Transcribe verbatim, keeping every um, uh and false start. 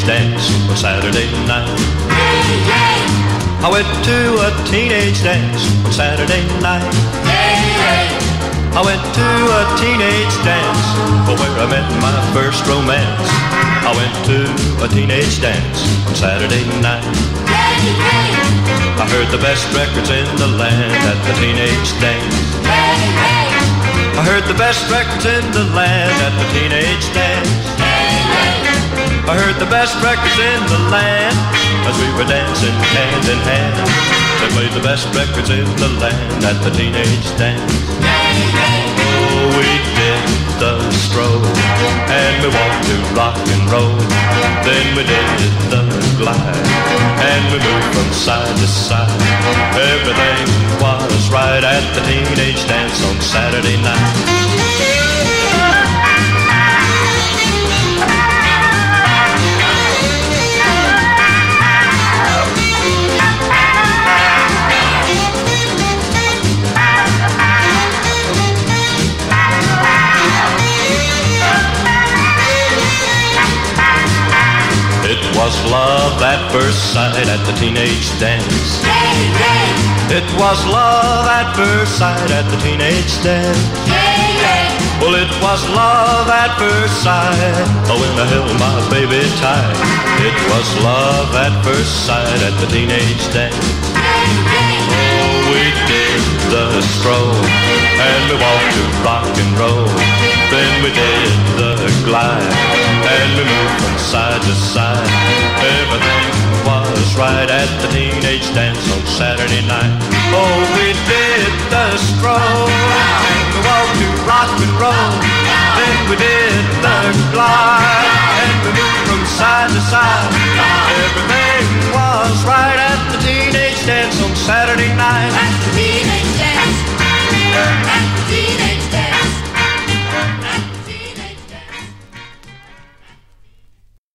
dance on Saturday night. I went to a teenage dance on Saturday night. I went to a teenage dance where I met my first romance. I went to a teenage dance on Saturday night. I heard the best records in the land at the teenage dance. I heard the best records in the land at the teenage dance. I heard the best records in the land as we were dancing hand in hand. They played the best records in the land at the teenage dance. Oh, we did the stroll, and we walked to rock and roll. Then we did the glide, and we moved from side to side. Everything was right at the teenage dance on Saturday night. It was love at first sight at the teenage dance. It was love at first sight at the teenage dance. Well, it was love at first sight, oh, when I held my baby tight. It was love at first sight at the teenage dance. Oh, we did the stroll, and we walked to rock and roll. Then we did the glide, and we moved from side to side. Everything was right at the teenage dance on Saturday night. Oh, we did the stroll, and we walked to rock and roll. Then we did the glide, and we moved from side to side. Everything was right at the teenage dance on Saturday night.